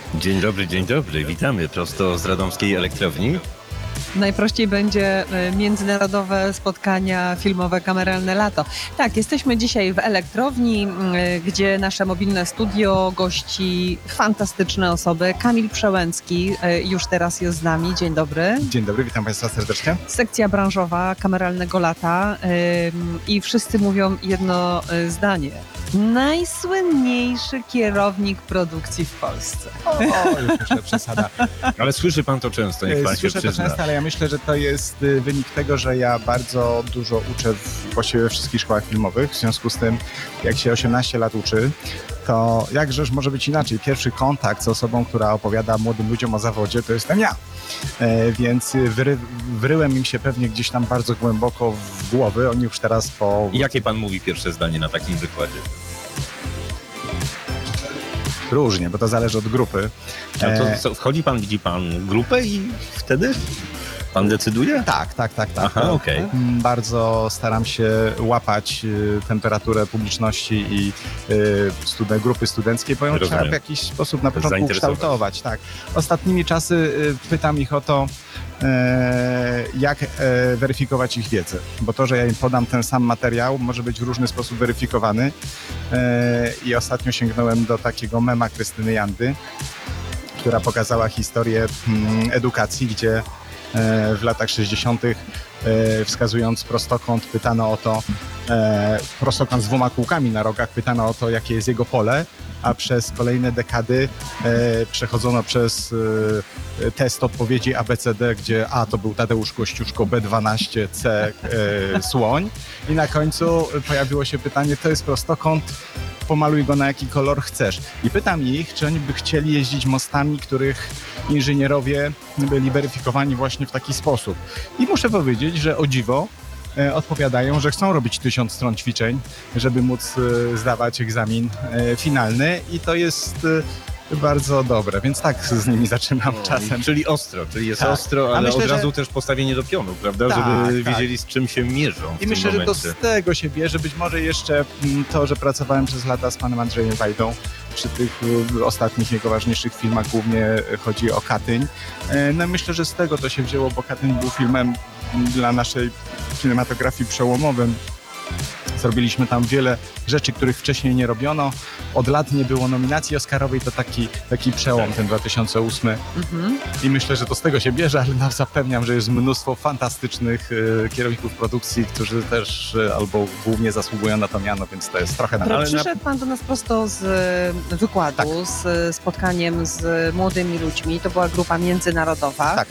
Dzień dobry, witamy prosto z radomskiej elektrowni. Najprościej będzie międzynarodowe spotkania filmowe Kameralne Lato. Tak, jesteśmy dzisiaj w elektrowni, gdzie nasze mobilne studio gości fantastyczne osoby. Kamil Przełęcki już teraz jest z nami. Dzień dobry. Dzień dobry, witam Państwa serdecznie. Sekcja branżowa Kameralnego Lata i wszyscy mówią jedno zdanie. Najsłynniejszy kierownik produkcji w Polsce. Już myślę, przesada. Ale słyszy pan to często, niech pan się Słyszę to przyzna. często, ale ja myślę, że to jest wynik tego, że ja bardzo dużo uczę właściwie we wszystkich szkołach filmowych. W związku z tym, jak się 18 lat uczy, to jakżeż może być inaczej. Pierwszy kontakt z osobą, która opowiada młodym ludziom o zawodzie, to jestem ja. Więc wryłem im się pewnie gdzieś tam bardzo głęboko w głowy. Oni już teraz I jakie pan mówi pierwsze zdanie na takim wykładzie? Różnie, bo to zależy od grupy. No to co, wchodzi pan, widzi pan grupę i wtedy pan decyduje? Tak. Aha, okej. Bardzo staram się łapać temperaturę publiczności i grupy studenckiej, bo ją Rozumiem. trzeba w jakiś sposób na początku Zainteresować. kształtować. Tak. Ostatnimi czasy pytam ich o to, jak weryfikować ich wiedzę, bo to, że ja im podam ten sam materiał, może być w różny sposób weryfikowany i ostatnio sięgnąłem do takiego mema Krystyny Jandy, która pokazała historię edukacji, gdzie w latach 60. Wskazując prostokąt, pytano o to, prostokąt z 2 kółkami na rogach, pytano o to, jakie jest jego pole, a przez kolejne dekady przechodzono przez test odpowiedzi ABCD, gdzie A to był Tadeusz Kościuszko, B12, C słoń i na końcu pojawiło się pytanie, to jest prostokąt, pomaluj go na jaki kolor chcesz. I pytam ich, czy oni by chcieli jeździć mostami, których inżynierowie byli weryfikowani właśnie w taki sposób. I muszę powiedzieć, że o dziwo odpowiadają, że chcą robić 1000 stron ćwiczeń, żeby móc zdawać egzamin finalny i to jest bardzo dobre, więc tak z nimi zaczynam czasem. Czyli ostro, czyli jest Tak. ostro, A ale myślę, od razu że- też postawienie do pionu, prawda? Tak, Żeby tak. wiedzieli, z czym się mierzą w I tym myślę, że to momencie. z tego się bierze. Być może jeszcze to, że pracowałem przez lata z panem Andrzejem Wajdą przy tych ostatnich jego ważniejszych filmach, głównie chodzi o Katyń. No myślę, że z tego to się wzięło, bo Katyń był filmem dla naszej kinematografii przełomowym. Zrobiliśmy tam wiele rzeczy, których wcześniej nie robiono. Od lat nie było nominacji oscarowej, to taki przełom, ten 2008. I myślę, że to z tego się bierze, ale zapewniam, że jest mnóstwo fantastycznych kierowników produkcji, którzy też albo głównie zasługują na to miano, więc to jest trochę na Ale Przyszedł pan do nas prosto z wykładu, Tak. z spotkaniem z młodymi ludźmi. To była grupa międzynarodowa. Tak.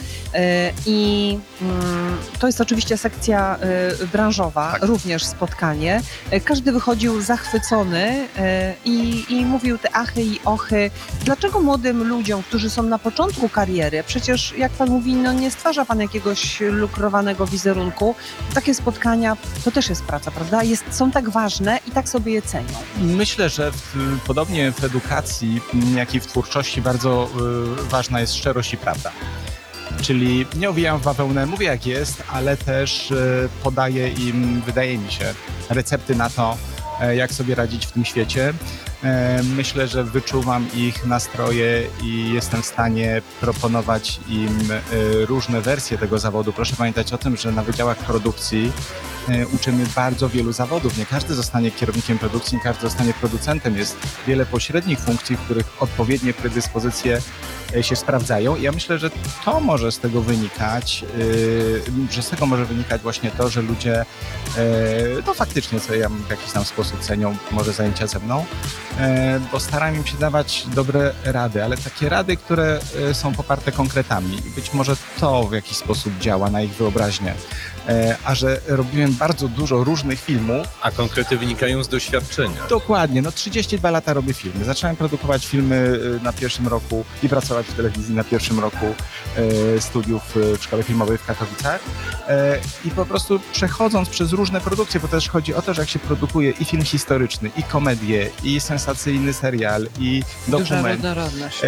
I to jest oczywiście sekcja branżowa, Tak. również spotkanie. Każdy wychodził zachwycony i mówił te achy i ochy. Dlaczego młodym ludziom, którzy są na początku kariery, przecież jak pan mówi, no nie stwarza pan jakiegoś lukrowanego wizerunku, takie spotkania to też jest praca, prawda? Są tak ważne i tak sobie je cenią. Myślę, że podobnie w edukacji, jak i w twórczości bardzo ważna jest szczerość i prawda. Czyli nie owijam w bawełnę, mówię jak jest, ale też podaję im, wydaje mi się, recepty na to, jak sobie radzić w tym świecie. Myślę, że wyczuwam ich nastroje i jestem w stanie proponować im różne wersje tego zawodu. Proszę pamiętać o tym, że na wydziałach produkcji uczymy bardzo wielu zawodów. Nie każdy zostanie kierownikiem produkcji, nie każdy zostanie producentem. Jest wiele pośrednich funkcji, w których odpowiednie predyspozycje się sprawdzają. I ja myślę, że to może z tego wynikać, że z tego może wynikać właśnie to, że ludzie no faktycznie sobie w jakiś tam sposób cenią może zajęcia ze mną, bo staram im się dawać dobre rady, ale takie rady, które są poparte konkretami. I być może to w jakiś sposób działa na ich wyobraźnię. A że robiłem bardzo dużo różnych filmów. A konkrety wynikają z doświadczenia. Dokładnie, no 32 lata robię filmy. Zacząłem produkować filmy na pierwszym roku i pracować w telewizji na pierwszym roku studiów w Szkole Filmowej w Katowicach. I po prostu przechodząc przez różne produkcje, bo też chodzi o to, że jak się produkuje i film historyczny, i komedię, i sensacyjny serial, i Duża dokument, różnorodność.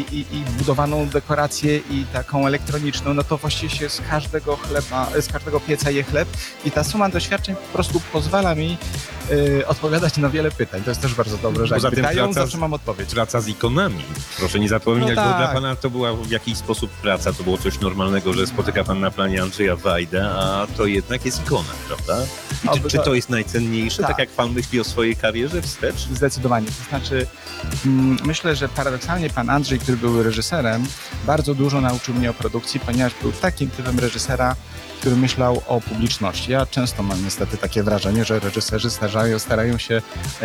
i budowaną dekorację i taką elektroniczną, no to właściwie się z każdego pieca je chleb i ta suma doświadczeń po prostu pozwala mi odpowiadać na wiele pytań. To jest też bardzo dobre, że Poza jak tym pytają, praca zawsze mam odpowiedź. Praca z ikonami. Proszę nie zapominać, No bo tak. dla pana to była w jakiś sposób praca, to było coś normalnego, że spotyka pan na planie Andrzeja Wajdę, a to jednak jest ikona, prawda? I czy to jest najcenniejsze, tak Tak. jak pan myśli o swojej karierze wstecz? Zdecydowanie. To znaczy, myślę, że paradoksalnie pan Andrzej, który był reżyserem, bardzo dużo nauczył mnie o produkcji, ponieważ był takim typem reżysera, który myślał o publiczności. Ja często mam niestety takie wrażenie, że reżyserzy starają się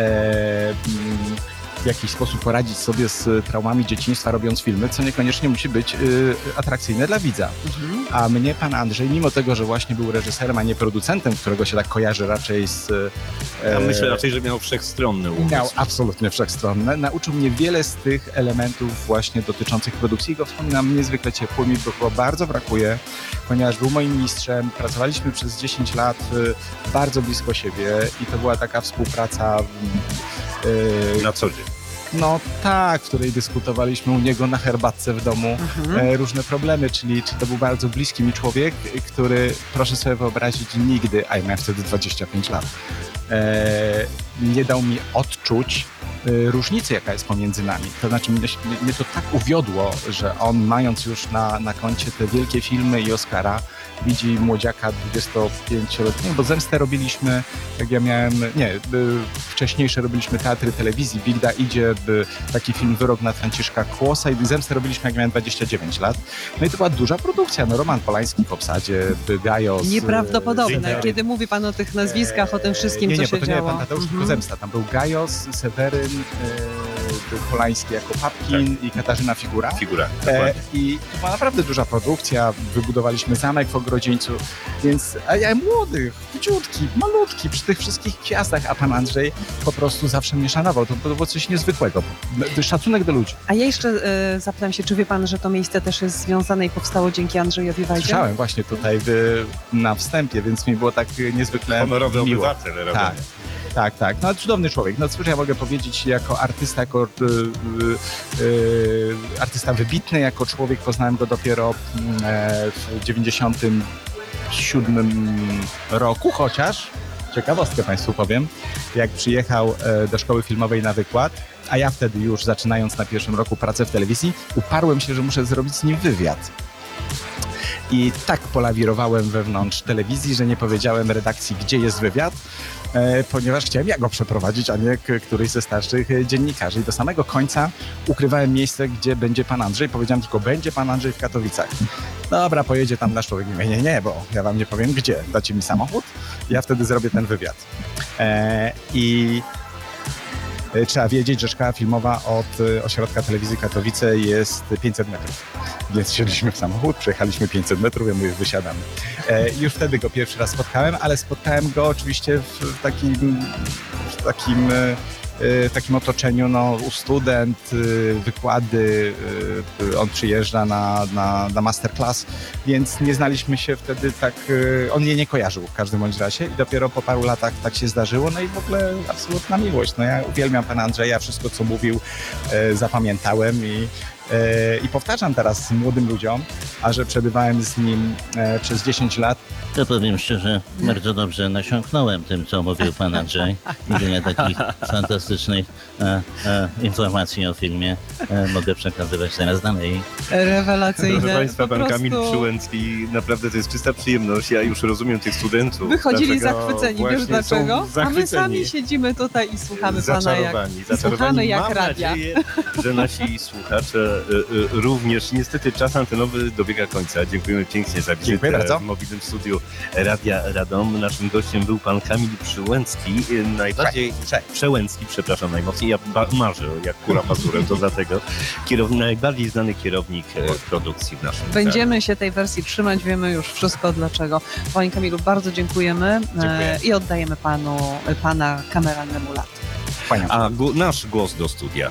w jakiś sposób poradzić sobie z traumami dzieciństwa, robiąc filmy, co niekoniecznie musi być atrakcyjne dla widza. A mnie pan Andrzej, mimo tego, że właśnie był reżyserem, a nie producentem, którego się tak kojarzy raczej z... Ja myślę raczej, że miał wszechstronny umysł. Miał absolutnie wszechstronne. Nauczył mnie wiele z tych elementów właśnie dotyczących produkcji i go wspominam niezwykle ciepło. Mi go bardzo brakuje, ponieważ był moim mistrzem. Pracowaliśmy przez 10 lat bardzo blisko siebie i to była taka współpraca... Na co dzień. No tak, w której dyskutowaliśmy u niego na herbatce w domu różne problemy, czyli czy to był bardzo bliski mi człowiek, który, proszę sobie wyobrazić, nigdy, a ja miałem wtedy 25 lat, nie dał mi odczuć różnicy, jaka jest pomiędzy nami. To znaczy mnie to tak uwiodło, że on, mając już na koncie te wielkie filmy i Oscara, widzi młodziaka 25-letniego, bo Zemstę robiliśmy, jak ja miałem, wcześniejsze robiliśmy teatry telewizji, Bigda idzie, taki film Wyrok na Franciszka Kłosa i Zemstę robiliśmy, jak miałem 29 lat. No i to była duża produkcja, no Roman Polański w obsadzie, Gajos. Nieprawdopodobne, Seweryn. kiedy mówi pan o tych nazwiskach, o tym wszystkim, nie, co bo się to działo. nie pan Tadeusz, tylko Zemsta. Tam był Gajos, Seweryn, był Polański jako Papkin i Katarzyna Figura. Figura, dokładnie. I to była naprawdę duża produkcja. Wybudowaliśmy zamek w Ogrodzieńcu, więc a ja młody, chudziutki, malutki przy tych wszystkich gwiazdach, a pan Andrzej po prostu zawsze mnie szanował. To było coś niezwykłego. Szacunek do ludzi. A ja jeszcze zapytam się, czy wie pan, że to miejsce też jest związane i powstało dzięki Andrzejowi Wajdzie? Słyszałem właśnie tutaj na wstępie, więc mi było tak niezwykle Honorowy miło. obywatel. Tak. Tak. No cudowny człowiek. No cóż ja mogę powiedzieć jako artysta, jako artysta wybitny, jako człowiek poznałem go dopiero w 97 roku, chociaż ciekawostkę Państwu powiem, jak przyjechał do szkoły filmowej na wykład, a ja wtedy już zaczynając na pierwszym roku pracę w telewizji, uparłem się, że muszę zrobić z nim wywiad. I tak polawirowałem wewnątrz telewizji, że nie powiedziałem redakcji, gdzie jest wywiad, ponieważ chciałem ja go przeprowadzić, a nie któryś ze starszych dziennikarzy. I do samego końca ukrywałem miejsce, gdzie będzie pan Andrzej. Powiedziałem tylko, będzie pan Andrzej w Katowicach. Dobra, pojedzie tam nasz człowiek. Mówię, nie, bo ja wam nie powiem gdzie. Dacie mi samochód, ja wtedy zrobię ten wywiad. Trzeba wiedzieć, że szkoła filmowa od ośrodka telewizji Katowice jest 500 metrów. Więc wsiedliśmy w samochód, przejechaliśmy 500 metrów, ja mówię, wysiadamy. Już wtedy go pierwszy raz spotkałem, ale spotkałem go oczywiście w takim otoczeniu, no, student, wykłady, on przyjeżdża na masterclass, więc nie znaliśmy się wtedy tak, on mnie nie kojarzył w każdym bądź razie i dopiero po paru latach tak się zdarzyło, no i w ogóle absolutna miłość. No ja uwielbiam pana Andrzeja, wszystko co mówił zapamiętałem i powtarzam teraz młodym ludziom, a że przebywałem z nim przez 10 lat. To powiem szczerze, bardzo dobrze nasiąknąłem tym, co mówił pan Andrzej. I wiele takich fantastycznych informacji o filmie mogę przekazywać teraz dalej. Rewelacyjne. Proszę Państwa, pan Po Kamil prostu Przyłęcki, naprawdę to jest czysta przyjemność. Ja już rozumiem tych studentów. Wychodzili dlaczego zachwyceni, właśnie wiesz są dlaczego? A my zachwyceni. sami siedzimy tutaj i słuchamy pana jak... Zaczarowani. jak Mam radia. nadzieję, że nasi słuchacze również. Niestety czas antenowy dobiega końca. Dziękujemy pięknie za Dziękuję wizytę bardzo. w mobilnym studiu Radia Radom. Naszym gościem był pan Kamil Przyłęcki, najbardziej Przełęcki, przepraszam najmocniej. Ja marzę jak kura pazurem, to dlatego najbardziej znany kierownik produkcji w naszym kraju. Będziemy się tej wersji trzymać, wiemy już wszystko dlaczego. Panie Kamilu, bardzo dziękujemy. Dziękuję. I oddajemy pana kameralnemu latu. Wspaniale. A nasz głos do studia.